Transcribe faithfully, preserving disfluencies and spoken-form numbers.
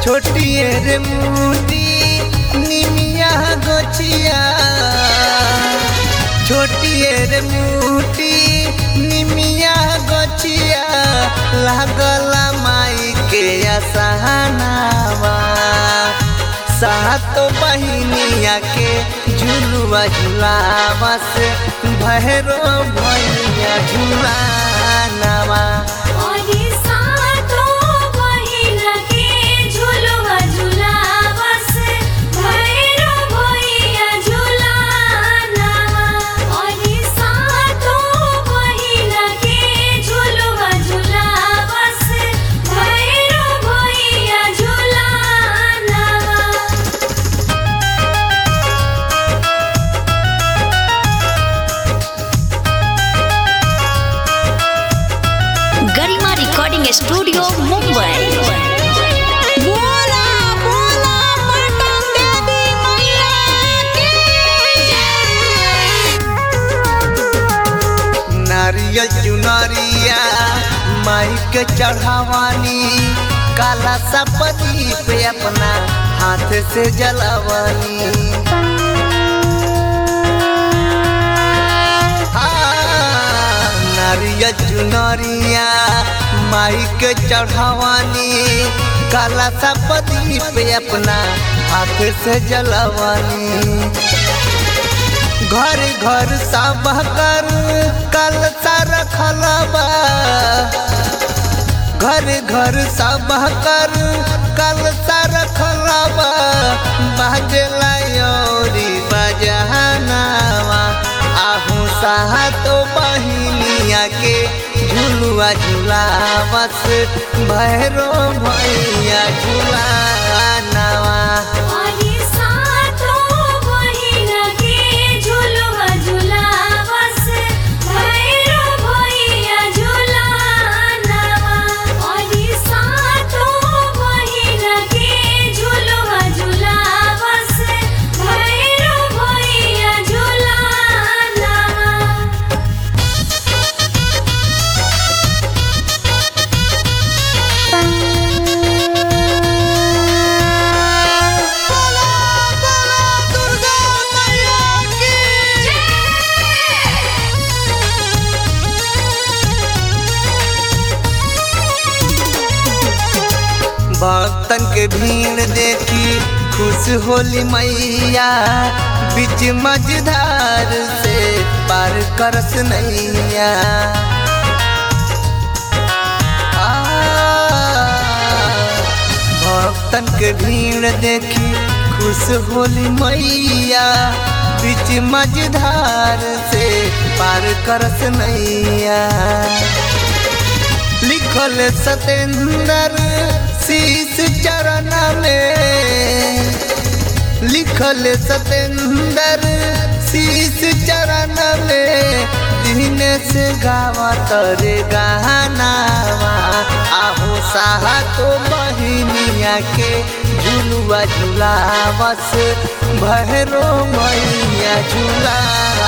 छोटिए रे मुटी निमिया गोचिया छोटिए रे मुटी निमिया गोचिया लागला माई के असहनावा सातो बहिनिया के झुलुआ झुलावा से भैरो भैया झुलानावा गरिमा रिकॉर्डिंग स्टूडियो मुंबई। बोला बोला पटन देवी मैया की नारियल चुनरिया माई के चढ़ावानी काला सपदी पे अपना हाथ से जलावानी नारियल चुनरिया माई के चढ़ावानी काला सपदी पे अपना हाथ से जलावानी घर घर सब कर कल सारा खलबा घर घर सब कर कल सारा खलबा बाजला योरी बजहनावा आहू साहा तो बहिनिया के झुलुआ झुलावा से भैरो भैया झुलानावा भक्तन के भीड़ देखी खुश होली मैया बीच मझधार से पार करस नैया भक्तन के भीड़ देखी खुश होली मैया बीच मझधार से पार करस नैया लिखल सतेंद्र शीश चरण में लिखल सतेंद्र शीश चरण में दिन से गावत रे गानावा आहू साहा तो बहिनिया के झुलुआ झुलावा से भैरो मैया झुला